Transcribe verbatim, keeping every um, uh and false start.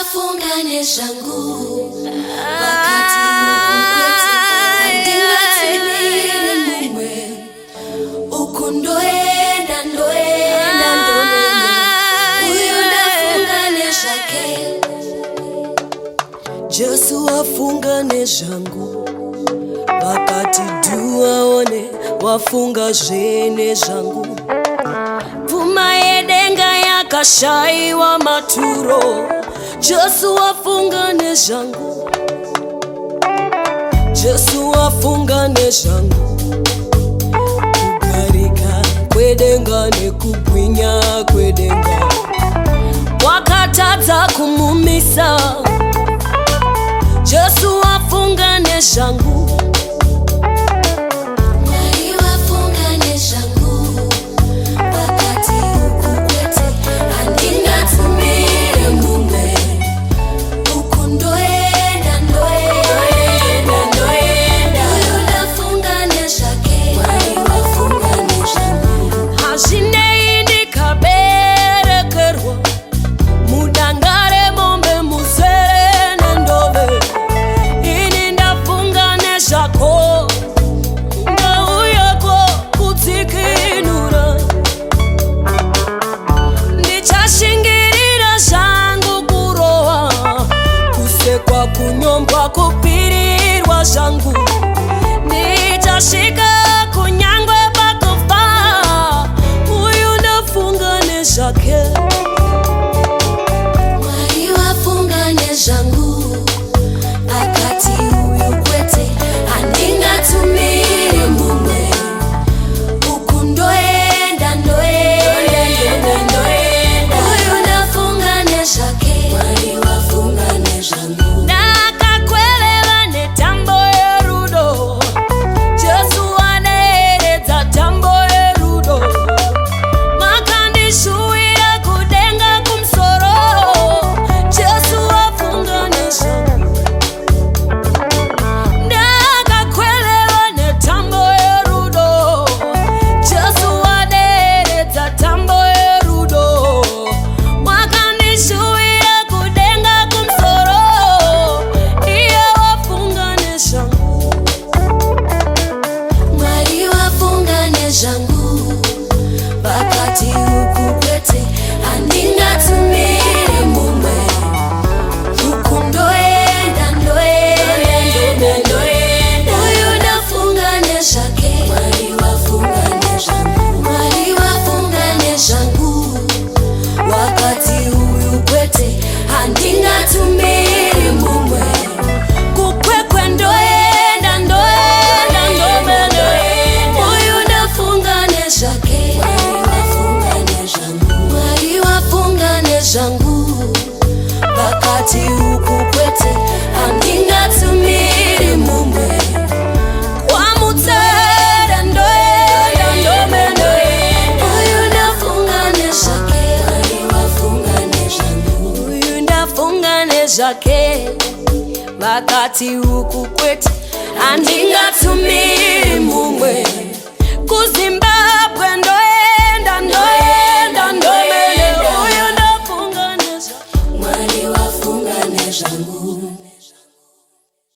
ndafungane zvangu wakati mukukwete andingatimire mumwe uku ndoenda ndoenda ndomene uyu ndafungane zvake. Jesu wafungane zvangu wakati duaone wafunga zvene zvangu. Pfuma yedenga yakashaiwa maturo, Jesu wafungane zvangu. Jesu wafungane zvangu. Kugarika kwedenga nekubwinya kwedenga wakatadza kumumisa, Jesu wafungane zvangu. Kunyomba kupirirwa zvangu nitasvika kunyangwe pakufa, uyu ndafungane zvake. Mwari wafungane zvangu akati uyu kwete handingatumiri mumwe uku ndoenda ndoenda ndoenda uyu ndafungane zvake. Mwari wafungane zvangu wakati ukukwete handingatumire mumwe uku ndoenda ndoenda ndoenda uyu ndafungane zvake. Mwari wafungane zvangu. Mwari wafungane zvangu wakati uyu kwete handingatumire mumwe kukwekwe ndoenda ndoenda ndoenda uyu ndafungane zvake. Zvangu wakati ukukwete handingatumiri mumwe kwamutsera ndoenda ndomene uyu ndafungane zvake. Uyu ndafungane zvake wakati ukukwete handinga